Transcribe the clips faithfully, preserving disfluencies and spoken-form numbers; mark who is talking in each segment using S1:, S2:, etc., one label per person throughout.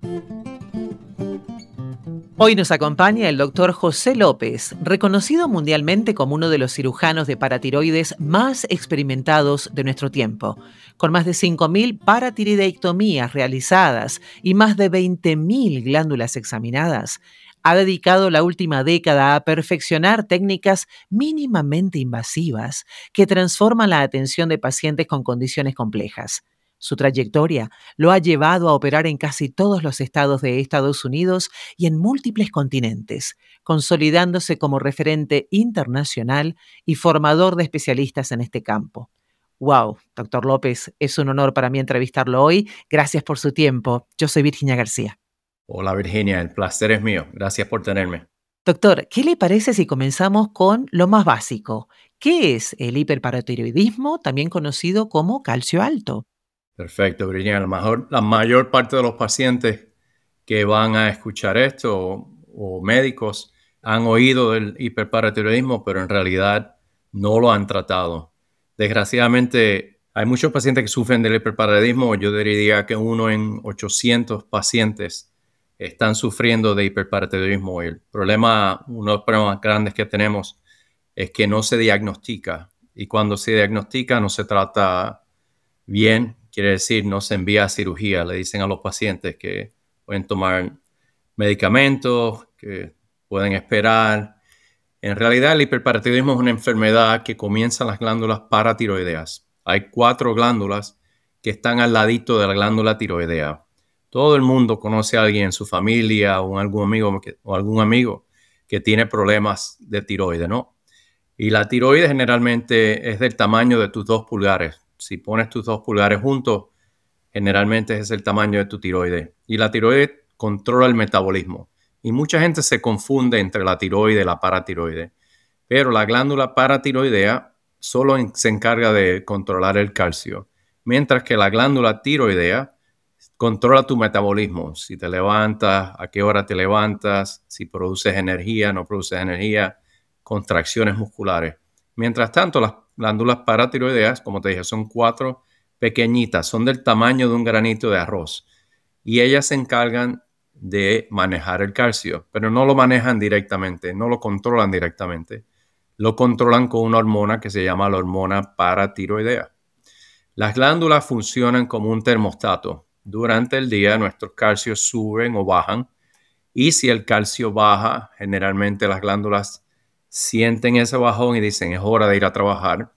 S1: Hoy nos acompaña el doctor José López, reconocido mundialmente como uno de los cirujanos de paratiroides más experimentados de nuestro tiempo. Con más de cinco mil paratiroidectomías realizadas y más de veinte mil glándulas examinadas, ha dedicado la última década a perfeccionar técnicas mínimamente invasivas que transforman la atención de pacientes con condiciones complejas. Su trayectoria lo ha llevado a operar en casi todos los estados de Estados Unidos y en múltiples continentes, consolidándose como referente internacional y formador de especialistas en este campo. Wow, doctor López, es un honor para mí entrevistarlo hoy. Gracias por su tiempo. Yo soy Virginia García.
S2: Hola Virginia, el placer es mío. Gracias por tenerme.
S1: Doctor, ¿qué le parece si comenzamos con lo más básico? ¿Qué es el hiperparatiroidismo, también conocido como calcio alto?
S2: Perfecto, Virginia. A lo mejor la mayor parte de los pacientes que van a escuchar esto o, o médicos han oído del hiperparatiroidismo, pero en realidad no lo han tratado. Desgraciadamente, hay muchos pacientes que sufren del hiperparatiroidismo. Yo diría que uno en ochocientos pacientes están sufriendo de hiperparatiroidismo. Y el problema, uno de los problemas grandes que tenemos es que no se diagnostica. Y cuando se diagnostica no se trata bien, quiere decir no se envía a cirugía. Le dicen a los pacientes que pueden tomar medicamentos, que pueden esperar. En realidad el hiperparatiroidismo es una enfermedad que comienza en las glándulas paratiroideas. Hay cuatro glándulas que están al ladito de la glándula tiroidea. Todo el mundo conoce a alguien en su familia o algún amigo que, o algún amigo que tiene problemas de tiroides, ¿no? Y la tiroides generalmente es del tamaño de tus dos pulgares. Si pones tus dos pulgares juntos, generalmente es el tamaño de tu tiroides. Y la tiroides controla el metabolismo. Y mucha gente se confunde entre la tiroide y la paratiroide. Pero la glándula paratiroidea solo se encarga de controlar el calcio, mientras que la glándula tiroidea controla tu metabolismo. Si te levantas, a qué hora te levantas, si produces energía, no produces energía, contracciones musculares. Mientras tanto, las glándulas paratiroideas, como te dije, son cuatro pequeñitas, son del tamaño de un granito de arroz. Y ellas se encargan de manejar el calcio, pero no lo manejan directamente, no lo controlan directamente. Lo controlan con una hormona que se llama la hormona paratiroidea. Las glándulas funcionan como un termostato. Durante el día nuestros calcios suben o bajan y si el calcio baja, generalmente las glándulas sienten ese bajón y dicen es hora de ir a trabajar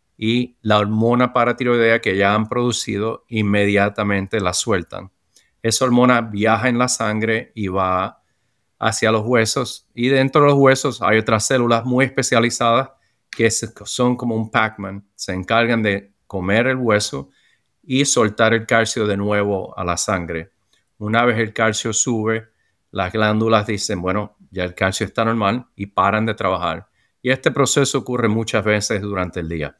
S2: y la hormona paratiroidea que ya han producido inmediatamente la sueltan. Esa hormona viaja en la sangre y va hacia los huesos y dentro de los huesos hay otras células muy especializadas que son como un Pac-Man, se encargan de comer el hueso y soltar el calcio de nuevo a la sangre. Una vez el calcio sube, las glándulas dicen, bueno, ya el calcio está normal y paran de trabajar. Y este proceso ocurre muchas veces durante el día.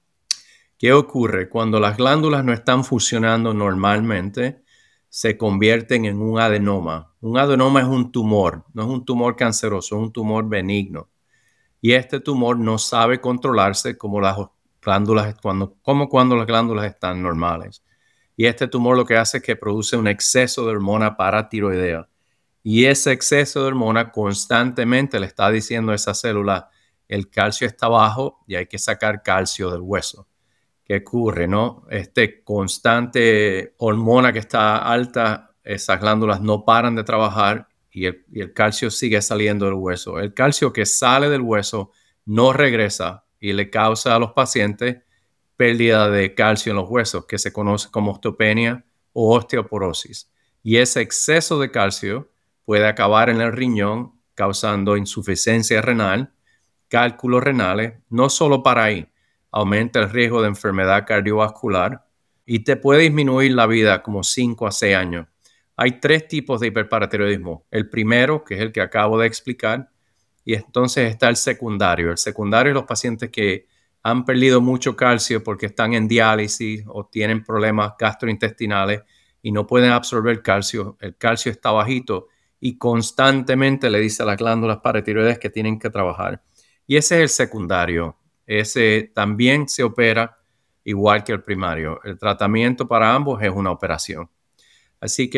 S2: ¿Qué ocurre? Cuando las glándulas no están funcionando normalmente, se convierten en un adenoma. Un adenoma es un tumor, no es un tumor canceroso, es un tumor benigno. Y este tumor no sabe controlarse como las glándulas, cuando, como cuando las glándulas están normales. Y este tumor lo que hace es que produce un exceso de hormona paratiroidea. Y ese exceso de hormona constantemente le está diciendo a esa célula, el calcio está bajo y hay que sacar calcio del hueso. ¿Qué ocurre, no? Este constante hormona que está alta, esas glándulas no paran de trabajar y el, y el calcio sigue saliendo del hueso. El calcio que sale del hueso no regresa y le causa a los pacientes pérdida de calcio en los huesos, que se conoce como osteopenia o osteoporosis. Y ese exceso de calcio puede acabar en el riñón, causando insuficiencia renal, cálculos renales, no solo para ahí, aumenta el riesgo de enfermedad cardiovascular y te puede disminuir la vida como cinco a seis años. Hay tres tipos de hiperparatiroidismo. El primero, que es el que acabo de explicar, y entonces está el secundario. El secundario es los pacientes que han perdido mucho calcio porque están en diálisis o tienen problemas gastrointestinales y no pueden absorber calcio. El calcio está bajito y constantemente le dice a las glándulas paratiroideas que tienen que trabajar. Y ese es el secundario. Ese también se opera igual que el primario. El tratamiento para ambos es una operación. Así que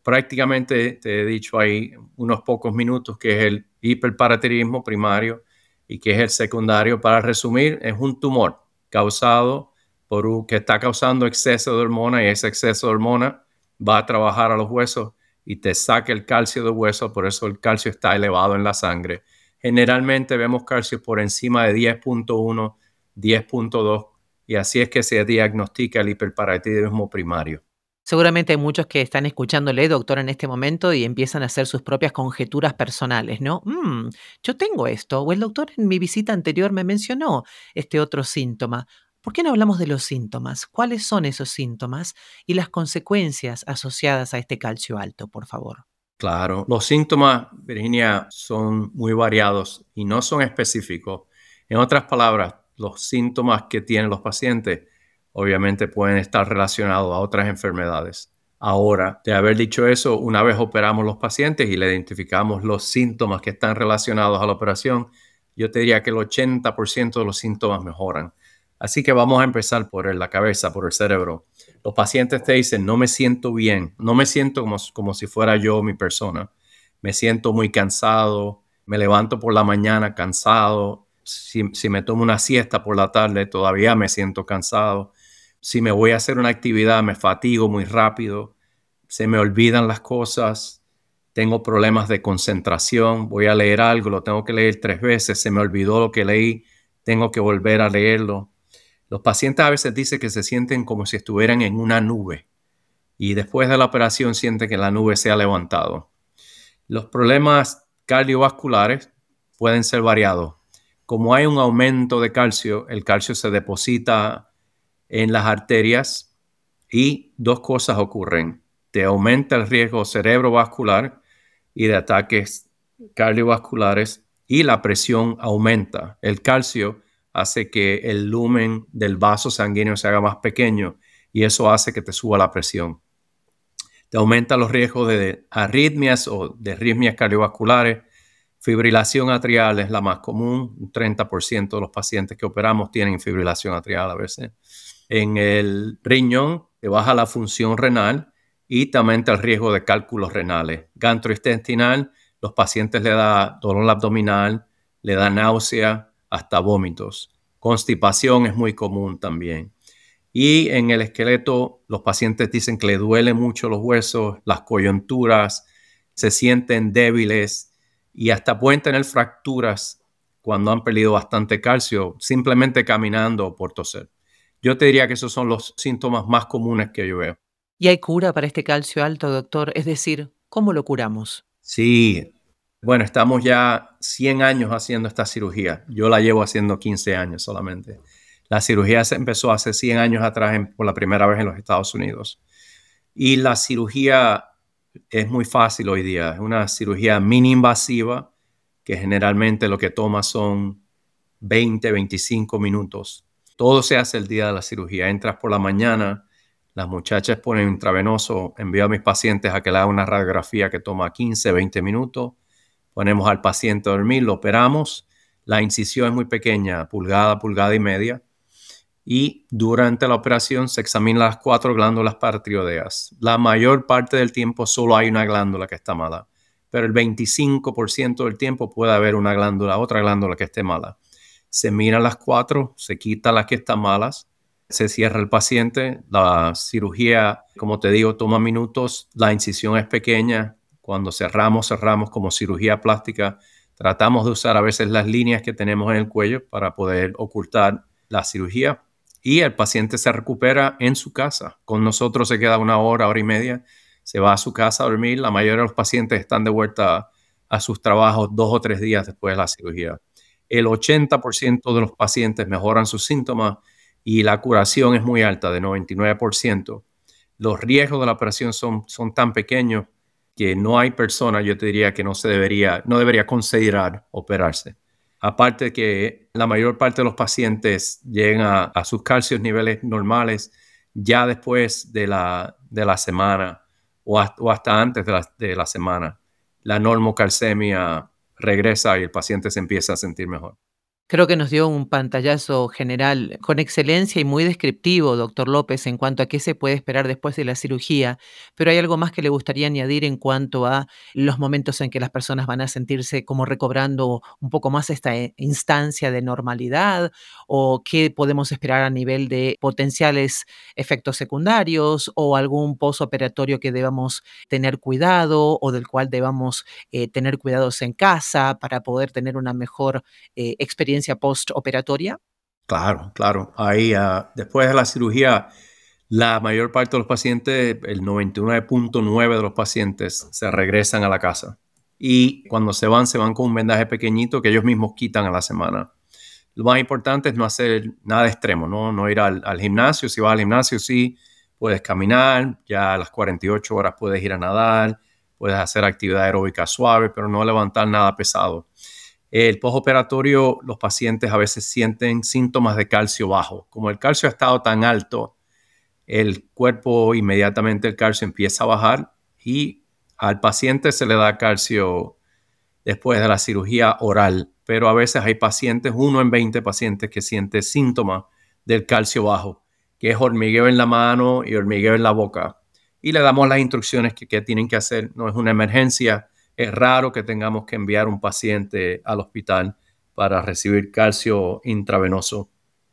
S2: prácticamente te he dicho ahí unos pocos minutos que es el hiperparatiroidismo primario y que es el secundario. Para resumir, es un tumor causado por un, que está causando exceso de hormona, y ese exceso de hormona va a trabajar a los huesos y te saca el calcio del hueso. Por eso el calcio está elevado en la sangre. Generalmente vemos calcio por encima de diez punto uno, diez punto dos, y así es que se diagnostica el hiperparatiroidismo primario.
S1: Seguramente hay muchos que están escuchándole, doctor, en este momento y empiezan a hacer sus propias conjeturas personales, ¿no? Mm, yo tengo esto, o el doctor en mi visita anterior me mencionó este otro síntoma. ¿Por qué no hablamos de los síntomas? ¿Cuáles son esos síntomas y las consecuencias asociadas a este calcio alto, por favor?
S2: Claro, los síntomas, Virginia, son muy variados y no son específicos. En otras palabras, los síntomas que tienen los pacientes obviamente pueden estar relacionados a otras enfermedades. Ahora, de haber dicho eso, una vez operamos los pacientes y le identificamos los síntomas que están relacionados a la operación, yo te diría que el ochenta por ciento de los síntomas mejoran. Así que vamos a empezar por la cabeza, por el cerebro. Los pacientes te dicen, no me siento bien, no me siento como, como si fuera yo mi persona. Me siento muy cansado, me levanto por la mañana cansado. Si, si me tomo una siesta por la tarde, todavía me siento cansado. Si me voy a hacer una actividad, me fatigo muy rápido. Se me olvidan las cosas. Tengo problemas de concentración. Voy a leer algo, lo tengo que leer tres veces. Se me olvidó lo que leí, tengo que volver a leerlo. Los pacientes a veces dicen que se sienten como si estuvieran en una nube y después de la operación sienten que la nube se ha levantado. Los problemas cardiovasculares pueden ser variados. Como hay un aumento de calcio, el calcio se deposita en las arterias y dos cosas ocurren. Te aumenta el riesgo cerebrovascular y de ataques cardiovasculares y la presión aumenta. El calcio hace que el lumen del vaso sanguíneo se haga más pequeño y eso hace que te suba la presión. Te aumenta los riesgos de arritmias o de arritmias cardiovasculares. Fibrilación atrial es la más común. Un treinta por ciento de los pacientes que operamos tienen fibrilación atrial a veces. En el riñón te baja la función renal y te aumenta el riesgo de cálculos renales. Gastrointestinal, los pacientes le da dolor abdominal, le da náusea, hasta vómitos. Constipación es muy común también. Y en el esqueleto, los pacientes dicen que le duelen mucho los huesos, las coyunturas, se sienten débiles y hasta pueden tener fracturas cuando han perdido bastante calcio, simplemente caminando o por toser. Yo te diría que esos son los síntomas más comunes que yo veo.
S1: ¿Y hay cura para este calcio alto, doctor? Es decir, ¿cómo lo curamos?
S2: Sí, bueno, estamos ya cien años haciendo esta cirugía. Yo la llevo haciendo quince años solamente. La cirugía se empezó hace cien años atrás en, por la primera vez en los Estados Unidos. Y la cirugía es muy fácil hoy día. Es una cirugía mini invasiva que generalmente lo que toma son veinte, veinticinco minutos. Todo se hace el día de la cirugía. Entras por la mañana, las muchachas ponen intravenoso, envío a mis pacientes a que le hagan una radiografía que toma quince, veinte minutos. Ponemos al paciente a dormir, lo operamos. La incisión es muy pequeña, pulgada, pulgada y media. Y durante la operación se examinan las cuatro glándulas paratiroideas. La mayor parte del tiempo solo hay una glándula que está mala, pero el veinticinco por ciento del tiempo puede haber una glándula, otra glándula que esté mala. Se miran las cuatro, se quitan las que están malas, se cierra el paciente. La cirugía, como te digo, toma minutos. La incisión es pequeña. Cuando cerramos, cerramos como cirugía plástica. Tratamos de usar a veces las líneas que tenemos en el cuello para poder ocultar la cirugía. Y el paciente se recupera en su casa. Con nosotros se queda una hora, hora y media. Se va a su casa a dormir. La mayoría de los pacientes están de vuelta a, a sus trabajos dos o tres días después de la cirugía. El ochenta por ciento de los pacientes mejoran sus síntomas y la curación es muy alta, de noventa y nueve por ciento. Los riesgos de la operación son, son tan pequeños que no hay persona, yo te diría, que no se debería, no debería considerar operarse. Aparte de que la mayor parte de los pacientes llegan a, a sus calcios niveles normales ya después de la, de la semana o hasta, o hasta antes de la, de la semana. La normocalcemia regresa y el paciente se empieza a sentir mejor.
S1: Creo que nos dio un pantallazo general con excelencia y muy descriptivo, doctor López, en cuanto a qué se puede esperar después de la cirugía, pero ¿hay algo más que le gustaría añadir en cuanto a los momentos en que las personas van a sentirse como recobrando un poco más esta eh, instancia de normalidad o qué podemos esperar a nivel de potenciales efectos secundarios o algún posoperatorio que debamos tener cuidado o del cual debamos eh, tener cuidados en casa para poder tener una mejor eh, experiencia postoperatoria?
S2: Claro, claro. Ahí, ah, después de la cirugía, la mayor parte de los pacientes, el noventa y nueve punto nueve de los pacientes, se regresan a la casa. Y cuando se van, se van con un vendaje pequeñito que ellos mismos quitan a la semana. Lo más importante es no hacer nada extremo, no, no ir al, al gimnasio. Si vas al gimnasio, sí, puedes caminar, ya a las cuarenta y ocho horas puedes ir a nadar, puedes hacer actividad aeróbica suave, pero no levantar nada pesado. El postoperatorio, los pacientes a veces sienten síntomas de calcio bajo. Como el calcio ha estado tan alto, el cuerpo inmediatamente el calcio empieza a bajar y al paciente se le da calcio después de la cirugía oral, pero a veces hay pacientes, uno en veinte pacientes que siente síntomas del calcio bajo, que es hormigueo en la mano y hormigueo en la boca. Y le damos las instrucciones que, que tienen que hacer. No es una emergencia, es raro que tengamos que enviar un paciente al hospital para recibir calcio intravenoso.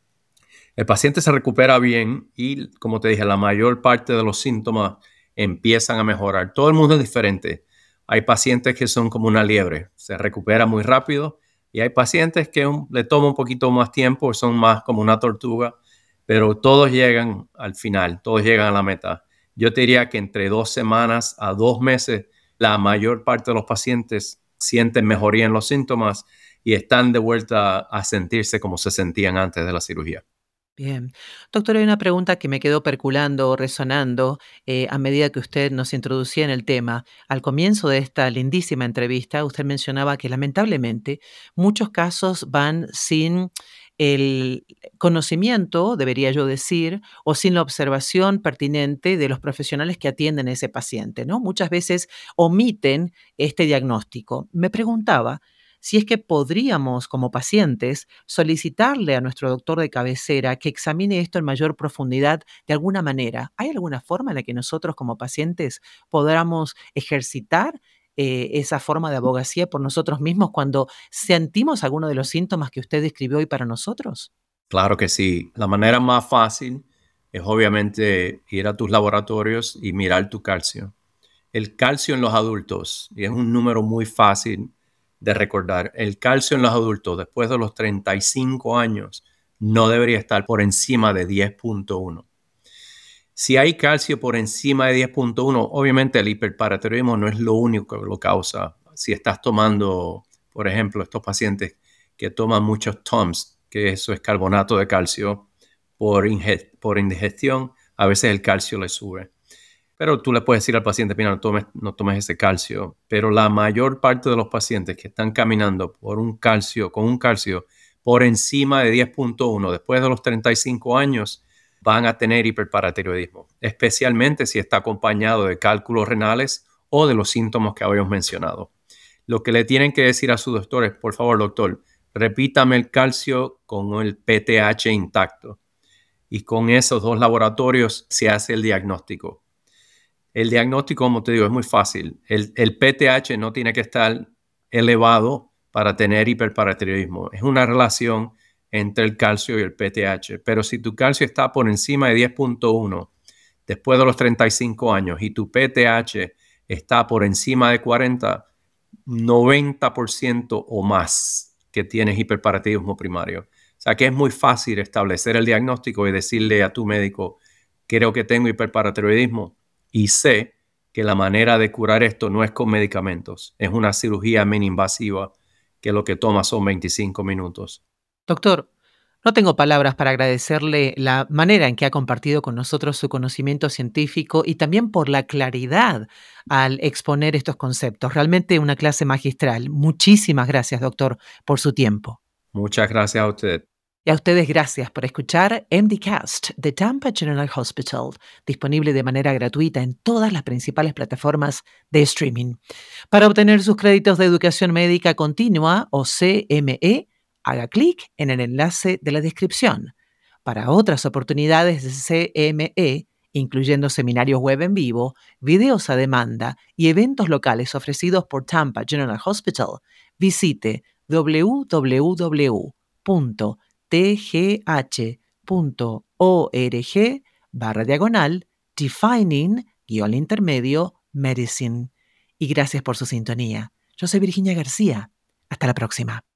S2: El paciente se recupera bien y, como te dije, la mayor parte de los síntomas empiezan a mejorar. Todo el mundo es diferente. Hay pacientes que son como una liebre, se recupera muy rápido y hay pacientes que un, le toma un poquito más tiempo, son más como una tortuga, pero todos llegan al final, todos llegan a la meta. Yo te diría que entre dos semanas a dos meses, la mayor parte de los pacientes sienten mejoría en los síntomas y están de vuelta a sentirse como se sentían antes de la cirugía.
S1: Bien. Doctor, hay una pregunta que me quedó perculando, resonando, eh, a medida que usted nos introducía en el tema. Al comienzo de esta lindísima entrevista, usted mencionaba que lamentablemente muchos casos van sin el conocimiento, debería yo decir, o sin la observación pertinente de los profesionales que atienden a ese paciente, ¿no? Muchas veces omiten este diagnóstico. Me preguntaba si es que podríamos, como pacientes, solicitarle a nuestro doctor de cabecera que examine esto en mayor profundidad de alguna manera. ¿Hay alguna forma en la que nosotros como pacientes podamos ejercitar eh, esa forma de abogacía por nosotros mismos cuando sentimos alguno de los síntomas que usted describió hoy para nosotros?
S2: Claro que sí. La manera más fácil es obviamente ir a tus laboratorios y mirar tu calcio. El calcio en los adultos, y es un número muy fácil de recordar, el calcio en los adultos después de los treinta y cinco años no debería estar por encima de diez punto uno. Si hay calcio por encima de diez punto uno, obviamente el hiperparatiroidismo no es lo único que lo causa. Si estás tomando, por ejemplo, estos pacientes que toman muchos Tums, que eso es carbonato de calcio, por, inge- por indigestión, a veces el calcio le sube. Pero tú le puedes decir al paciente, mira, no tomes, no tomes ese calcio. Pero la mayor parte de los pacientes que están caminando por un calcio, con un calcio por encima de diez punto uno después de los treinta y cinco años, van a tener hiperparatiroidismo, especialmente si está acompañado de cálculos renales o de los síntomas que habíamos mencionado. Lo que le tienen que decir a su doctor es, por favor, doctor, repítame el calcio con el P T H intacto. Y con esos dos laboratorios se hace el diagnóstico. El diagnóstico, como te digo, es muy fácil. El, el P T H no tiene que estar elevado para tener hiperparatiroidismo. Es una relación entre el calcio y el P T H. Pero si tu calcio está por encima de diez punto uno después de los treinta y cinco años y tu P T H está por encima de cuarenta, noventa por ciento o más que tienes hiperparatiroidismo primario. O sea que es muy fácil establecer el diagnóstico y decirle a tu médico, creo que tengo hiperparatiroidismo y sé que la manera de curar esto no es con medicamentos, es una cirugía mini-invasiva que lo que toma son veinticinco minutos.
S1: Doctor, no tengo palabras para agradecerle la manera en que ha compartido con nosotros su conocimiento científico y también por la claridad al exponer estos conceptos. Realmente una clase magistral. Muchísimas gracias, doctor, por su tiempo.
S2: Muchas gracias a usted.
S1: Y a ustedes gracias por escuchar MDcast de Tampa General Hospital, disponible de manera gratuita en todas las principales plataformas de streaming. Para obtener sus créditos de educación médica continua o C M E, Haga clic en el enlace de la descripción. Para otras oportunidades de C M E, incluyendo seminarios web en vivo, videos a demanda y eventos locales ofrecidos por Tampa General Hospital, visite w w w punto t g h punto org barra diagonal defining guión intermedio medicine. Y gracias por su sintonía. Yo soy Virginia García. Hasta la próxima.